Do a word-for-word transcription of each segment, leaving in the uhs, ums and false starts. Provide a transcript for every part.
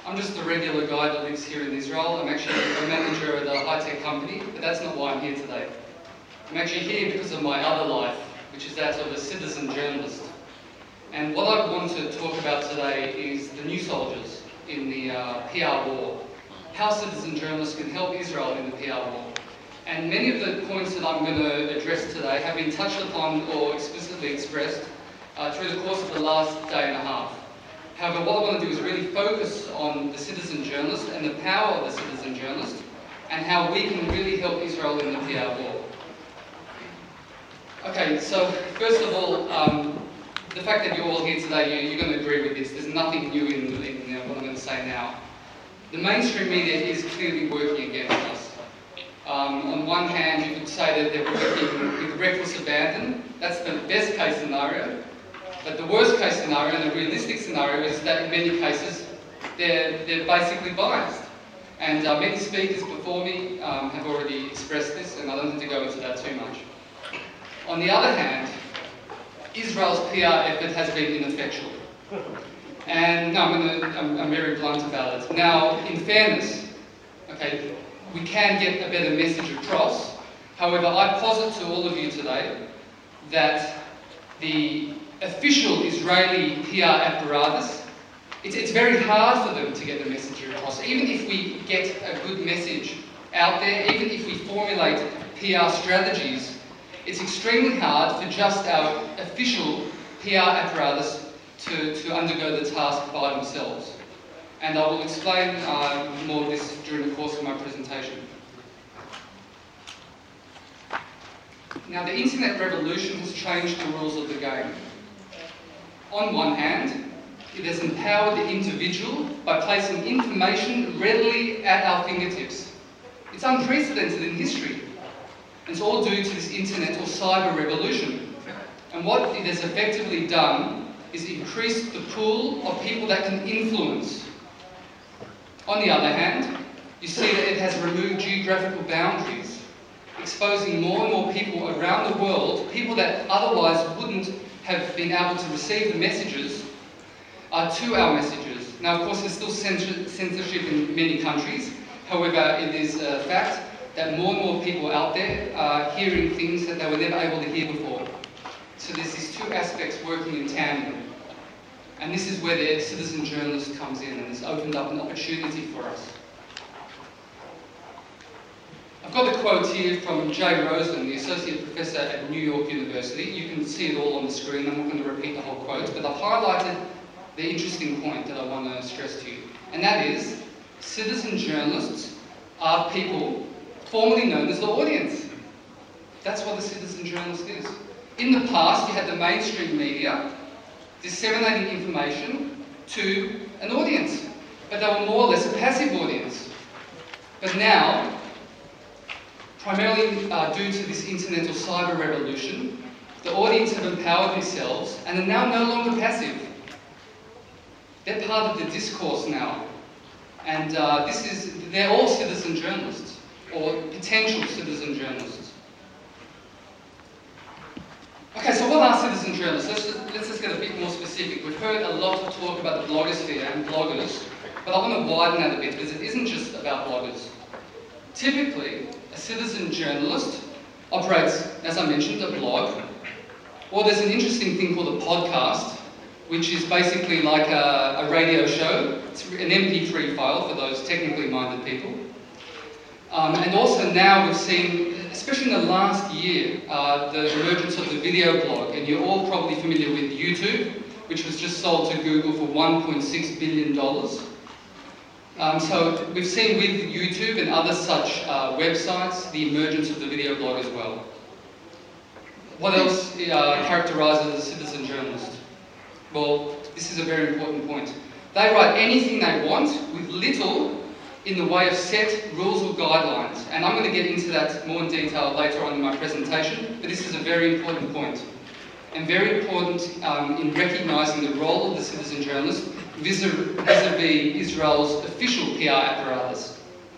I'm just a regular guy that lives here in Israel. I'm actually a manager at a high-tech company, but that's not why I'm here today. I'm actually here because of my other life, which is that of a citizen journalist. And what I want to talk about today is the new soldiers in the uh, P R war, how citizen journalists can help Israel in the P R war. And many of the points that I'm going to address today have been touched upon or explicitly expressed uh, through the course of the last day and a half. However, what I want to do is really focus on the citizen journalist and the power of the citizen journalist and how we can really help Israel in the P R war. Okay, so first of all, um, the fact that you're all here today, you, you're going to agree with this. There's nothing new in, in you know, what I'm going to say now. The mainstream media is clearly working against us. Um, on one hand, you could say that they're working with reckless abandon. That's the best case scenario. But the worst case scenario and the realistic scenario is that in many cases, they're, they're basically biased. And uh, many speakers before me um, have already expressed this, and I don't need to go into that too much. On the other hand, Israel's P R effort has been ineffectual. And no, I'm, gonna, I'm, I'm very blunt about it. Now, in fairness, okay, we can get a better message across. However, I posit to all of you today that the official Israeli P R apparatus, it's, it's very hard for them to get the message across. Even if we get a good message out there, even if we formulate P R strategies, it's extremely hard for just our official P R apparatus to, to undergo the task by themselves. And I will explain uh, more of this during the course of my presentation. Now, the internet revolution has changed the rules of the game. On one hand, it has empowered the individual by placing information readily at our fingertips. It's unprecedented in history. It's all due to this internet or cyber revolution. And what it has effectively done is increase the pool of people that can influence. On the other hand, you see that it has removed geographical boundaries, exposing more and more people around the world, people that otherwise wouldn't have been able to receive the messages, uh, to our messages. Now, of course, there's still censorship in many countries. However, it is a fact that more and more people out there are hearing things that they were never able to hear before. So there's these two aspects working in tandem. And this is where the citizen journalist comes in and has opened up an opportunity for us. I've got a quote here from Jay Rosen, the Associate Professor at New York University. You can see it all on the screen. I'm not going to repeat the whole quote, but I've highlighted the interesting point that I want to stress to you. And that is, citizen journalists are people formerly known as the audience. That's what a citizen journalist is. In the past, you had the mainstream media disseminating information to an audience, but they were more or less a passive audience. But now, primarily uh, due to this internet or cyber revolution, the audience have empowered themselves and are now no longer passive. They're part of the discourse now. And uh, this is, they're all citizen journalists, or potential citizen journalists. Okay, so what are citizen journalists? Let's just, let's just get a bit more specific. We've heard a lot of talk about the blogosphere and bloggers, but I want to widen that a bit because it isn't just about bloggers. Typically, a citizen journalist operates, as I mentioned, a blog, or there's an interesting thing called a podcast, which is basically like a, a radio show. It's an M P three file for those technically minded people. Um, and also now we've seen, especially in the last year, uh, the emergence of the video blog, and you're all probably familiar with YouTube, which was just sold to Google for one point six billion dollars. Um, so we've seen with YouTube and other such uh, websites the emergence of the video blog as well. What else uh, characterises a citizen journalist? Well, this is a very important point. They write anything they want with little in the way of set rules or guidelines. And I'm going to get into that more in detail later on in my presentation, but this is a very important point. And very important um, in recognising the role of the citizen journalist vis-a-vis Israel's official P R apparatus.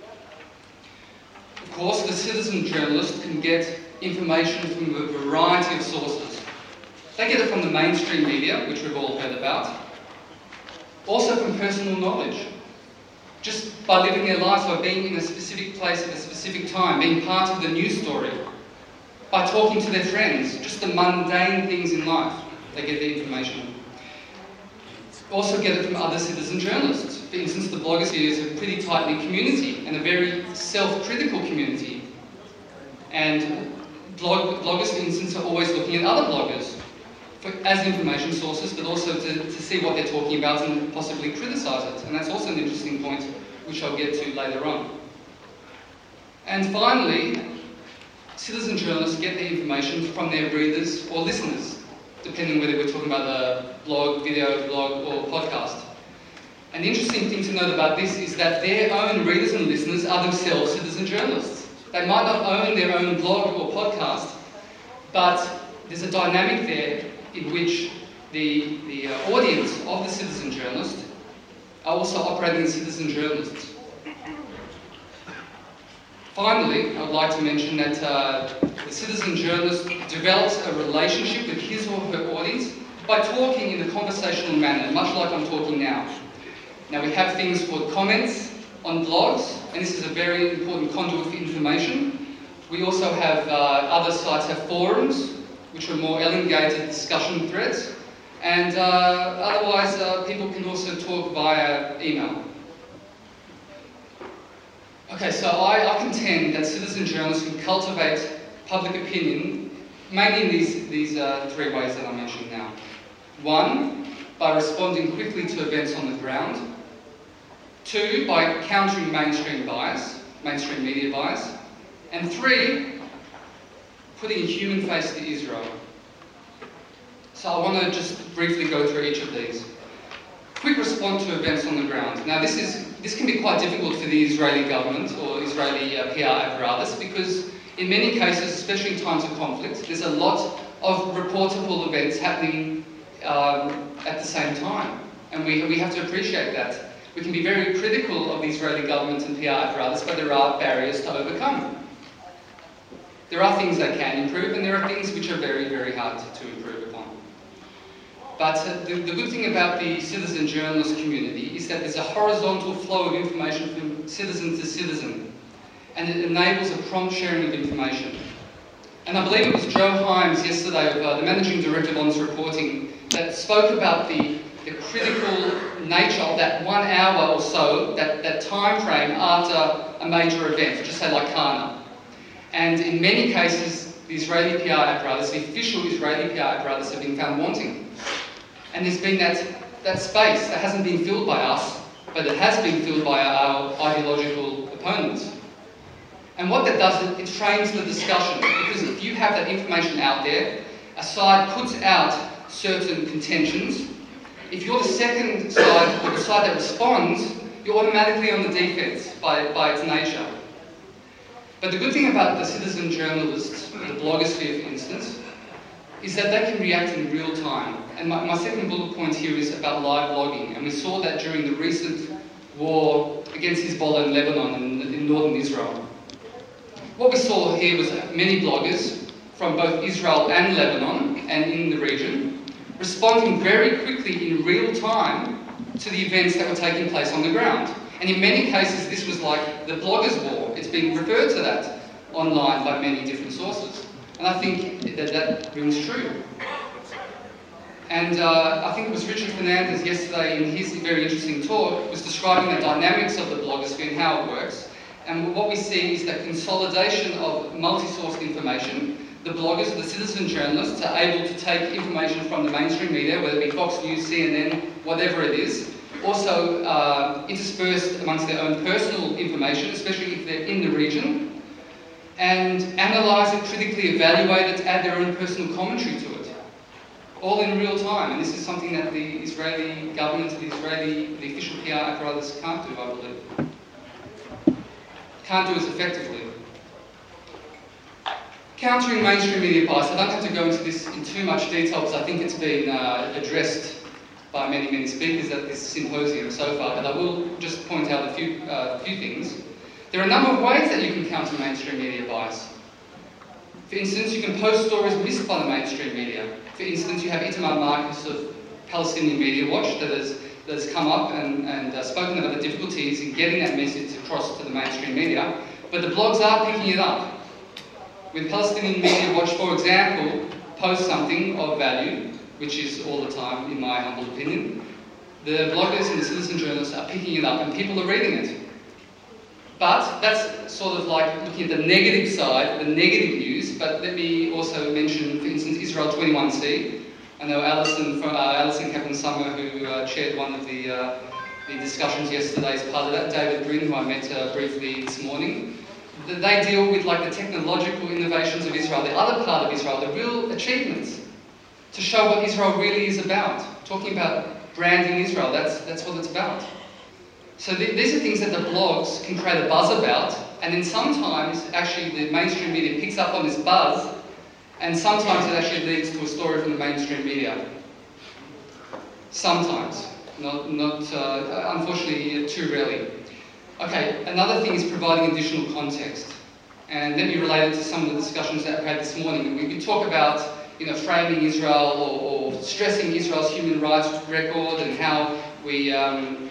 Of course, the citizen journalist can get information from a variety of sources. They get it from the mainstream media, which we've all heard about, also from personal knowledge. just by living their lives, by being in a specific place at a specific time, being part of the news story, by talking to their friends, just the mundane things in life, they get the information. Also get it from other citizen journalists. For instance, the blogosphere is a pretty tight-knit community and a very self-critical community. And blog, bloggers, for instance, are always looking at other bloggers for, as information sources, but also to, to see what they're talking about and possibly criticise it. And that's also an interesting point, which I'll get to later on. And finally, citizen journalists get their information from their readers or listeners, depending whether we're talking about a blog, video, blog, or podcast. An interesting thing to note about this is that their own readers and listeners are themselves citizen journalists. They might not own their own blog or podcast, but there's a dynamic there in which the, the uh, audience of the citizen journalist are also operating as citizen journalists. Finally, I would like to mention that uh, the citizen journalist develops a relationship with his or her audience by talking in a conversational manner, much like I'm talking now. Now, we have things called comments on blogs, and this is a very important conduit for information. We also have, uh, other sites have forums, which are more elongated discussion threads, and uh, otherwise uh, people can also talk via email. Okay, so I, I contend that citizen journalists can cultivate public opinion mainly in these, these uh, three ways that I mentioned now. One, by responding quickly to events on the ground. Two, by countering mainstream bias, mainstream media bias. And three, putting a human face to Israel. So I want to just briefly go through each of these. Quick response to events on the ground. Now this is this can be quite difficult for the Israeli government or Israeli uh, P R apparatus because in many cases, especially in times of conflict, there's a lot of reportable events happening um, at the same time. And we, we have to appreciate that. We can be very critical of the Israeli government and P R apparatus, but there are barriers to overcome. There are things they can improve, and there are things which are very, very hard to, to improve upon. But uh, the, the good thing about the citizen journalist community is that there's a horizontal flow of information from citizen to citizen, and it enables a prompt sharing of information. And I believe it was Joe Himes yesterday, uh, the Managing Director of Honest Reporting, that spoke about the, the critical nature of that one hour or so, that, that time frame after a major event, just say like Kana. And in many cases, the Israeli P R apparatus, the official Israeli P R apparatus, have been found wanting. And there's been that, that space that hasn't been filled by us, but it has been filled by our ideological opponents. And what that does, it, it frames the discussion, because if you have that information out there, a side puts out certain contentions. If you're the second side, or the side that responds, you're automatically on the defence by, by its nature. But the good thing about the citizen journalists, the blogosphere for instance, is that they can react in real time. And my, my second bullet point here is about live blogging. And we saw that during the recent war against Hezbollah in Lebanon and in northern Israel. What we saw here was many bloggers from both Israel and Lebanon and in the region responding very quickly in real time to the events that were taking place on the ground. And in many cases this was like the bloggers' war. It's been referred to that online by many different sources. And I think that that rings true. And uh, I think it was Richard Fernandez yesterday in his very interesting talk was describing the dynamics of the blogosphere and how it works. And what we see is that consolidation of multi-sourced information. The bloggers, the citizen journalists, are able to take information from the mainstream media, whether it be Fox News, C N N, whatever it is, also uh, interspersed amongst their own personal information, especially if they're in the region, and analyse it, critically evaluate it, add their own personal commentary to it, all in real time. And this is something that the Israeli government, the Israeli, the official P R apparatus can't do, I believe. Can't do as effectively. Countering mainstream media bias. I don't have to go into this in too much detail because I think it's been uh, addressed by many, many speakers at this symposium so far, but I will just point out a few, uh, few things. There are a number of ways that you can counter mainstream media bias. For instance, you can post stories missed by the mainstream media. For instance, you have Itamar Marcus of Palestinian Media Watch that has that's come up and, and uh, spoken about the difficulties in getting that message across to the mainstream media, but the blogs are picking it up. When Palestinian Media Watch, for example, posts something of value, which is all the time, in my humble opinion, the bloggers and the citizen journalists are picking it up and people are reading it. But that's sort of like looking at the negative side, the negative news, but let me also mention, for instance, Israel twenty-one C. I know Alison, uh, Alison Kaplan-Summer, who uh, chaired one of the, uh, the discussions yesterday as part of that, David Brin, who I met uh, briefly this morning. They deal with like the technological innovations of Israel, the other part of Israel, the real achievements, to show what Israel really is about. Talking about branding Israel, that's, that's what it's about. So th these are things that the blogs can create a buzz about, and then sometimes actually the mainstream media picks up on this buzz, and sometimes it actually leads to a story from the mainstream media. Sometimes, not, not uh, unfortunately, too rarely. Okay, another thing is providing additional context, and let me relate it to some of the discussions that we had this morning. We could talk about, you know, framing Israel or, or stressing Israel's human rights record and how we um,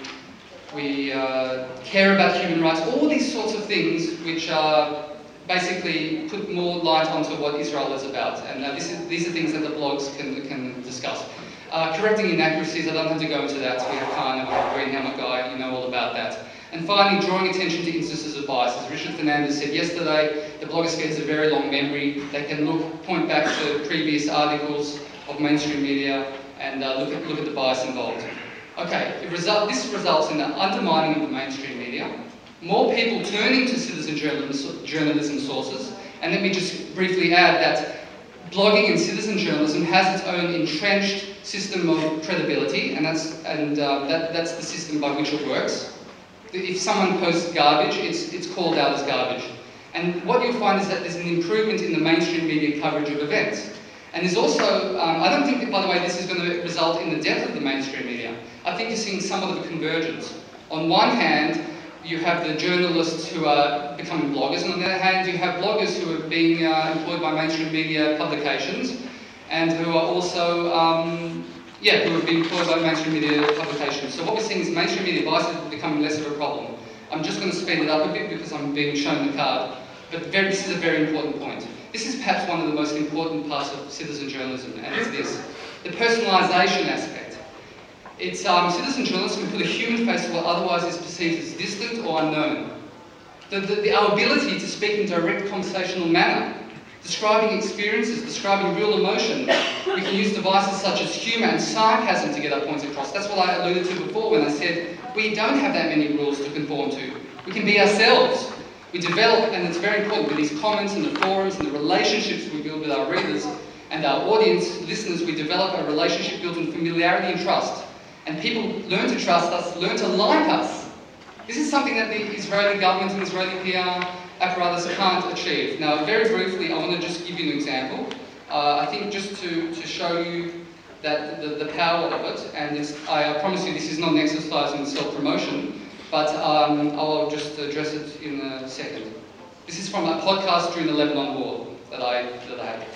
we uh, care about human rights. All these sorts of things, which are basically put more light onto what Israel is about, and uh, this is, these are things that the blogs can can discuss. Uh, correcting inaccuracies, I don't have to go into that. We have Khan, we have Greenhammer guy, you know all about that. And finally, drawing attention to instances of bias. As Richard Fernandez said yesterday, the blogosphere has a very long memory. They can look, point back to previous articles of mainstream media and uh, look, at, look at the bias involved. Okay, it result, this results in the undermining of the mainstream media, more people turning to citizen journalism, journalism sources, and let me just briefly add that blogging and citizen journalism has its own entrenched system of credibility, and that's, and, uh, that, that's the system by which it works. If someone posts garbage, it's, it's called out as garbage. And what you'll find is that there's an improvement in the mainstream media coverage of events. And there's also, um, I don't think that, by the way, this is going to result in the death of the mainstream media. I think you're seeing somewhat of a convergence. On one hand, you have the journalists who are becoming bloggers, and on the other hand, you have bloggers who are being uh, employed by mainstream media publications, and who are also um, Yeah, who have been employed by mainstream media publications. So what we're seeing is mainstream media bias is becoming less of a problem. I'm just going to speed it up a bit because I'm being shown the card, but very, this is a very important point. This is perhaps one of the most important parts of citizen journalism, and it's this: the personalisation aspect. It's um, citizen journalism can put a human face to what otherwise is perceived as distant or unknown. The, the, the, our ability to speak in direct conversational manner, describing experiences, describing real emotion. We can use devices such as humour and sarcasm to get our points across. That's what I alluded to before when I said we don't have that many rules to conform to. We can be ourselves. We develop, and it's very important, with these comments and the forums and the relationships we build with our readers and our audience, listeners, we develop a relationship built on familiarity and trust. And people learn to trust us, learn to like us. This is something that the Israeli government and Israeli P R apparatus can't achieve. Now, very briefly, I want to just give you an example. Uh, I think just to, to show you that the, the power of it, and it's, I promise you this is not an exercise in self-promotion, but um, I'll just address it in a second. This is from a podcast during the Lebanon War that I, that I had.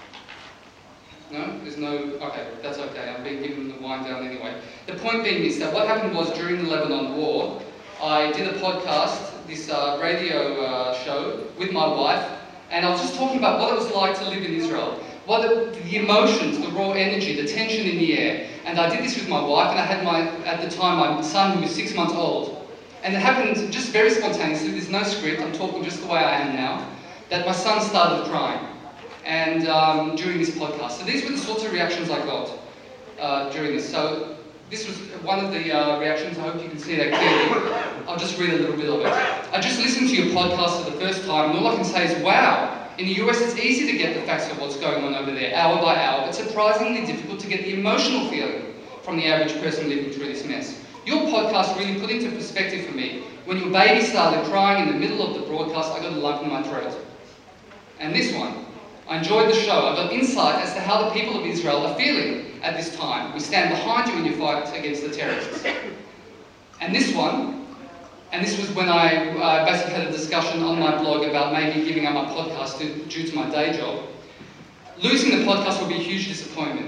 No? There's no... Okay, that's okay. I'm being given the wind down anyway. The point being is that what happened was during the Lebanon War, I did a podcast, this uh, radio uh, show with my wife, and I was just talking about what it was like to live in Israel. What the, the emotions, the raw energy, the tension in the air. And I did this with my wife, and I had my, at the time, my son who was six months old. And it happened just very spontaneously, there's no script, I'm talking just the way I am now, that my son started crying and um, during this podcast. So these were the sorts of reactions I got uh, during this. So this was one of the uh, reactions. I hope you can see that clearly. I'll just read a little bit of it. I just listened to your podcast for the first time, and all I can say is, wow, in the U S it's easy to get the facts of what's going on over there, hour by hour, but surprisingly difficult to get the emotional feeling from the average person living through this mess. Your podcast really put into perspective for me. When your baby started crying in the middle of the broadcast, I got a lump in my throat. And this one, I enjoyed the show. I got insight as to how the people of Israel are feeling at this time. We stand behind you in your fight against the terrorists. And this one, and this was when I uh, basically had a discussion on my blog about maybe giving up my podcast to, due to my day job. Losing the podcast will be a huge disappointment.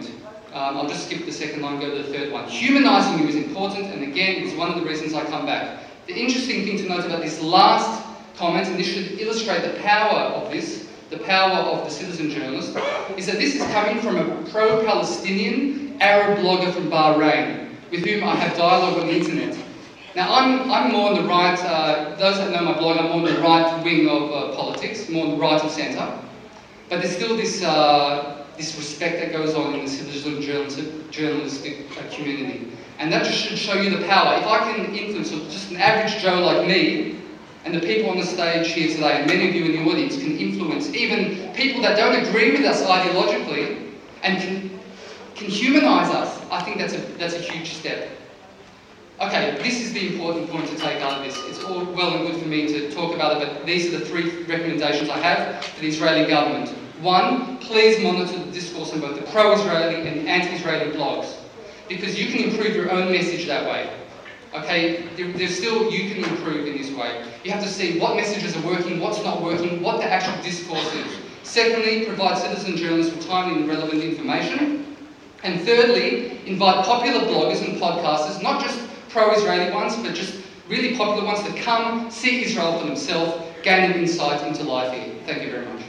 Um, I'll just skip the second line, go to the third one. Humanising you is important, and again, is one of the reasons I come back. The interesting thing to note about this last comment, and this should illustrate the power of this, the power of the citizen journalist, is that this is coming from a pro-Palestinian Arab blogger from Bahrain, with whom I have dialogue on the internet. Now, I'm, I'm more on the right, uh, those that know my blog, I'm more on the right wing of uh, politics, more on the right of centre, but there's still this, uh, this respect that goes on in the citizen journalistic, journalistic uh, community. And that just should show you the power. If I can influence just an average Joe like me, and the people on the stage here today, and many of you in the audience, can influence even people that don't agree with us ideologically, and can, can humanise us, I think that's a, that's a huge step. Okay, this is the important point to take out of this. It's all well and good for me to talk about it, but these are the three recommendations I have for the Israeli government. One, please monitor the discourse on both the pro-Israeli and anti-Israeli blogs, because you can improve your own message that way. Okay, there, there's still, you can improve in this way. You have to see what messages are working, what's not working, what the actual discourse is. Secondly, provide citizen journalists with timely and relevant information. And thirdly, invite popular bloggers and podcasters, not just pro-Israeli ones, but just really popular ones, to come see Israel for themselves, gaining insight into life here. Thank you very much.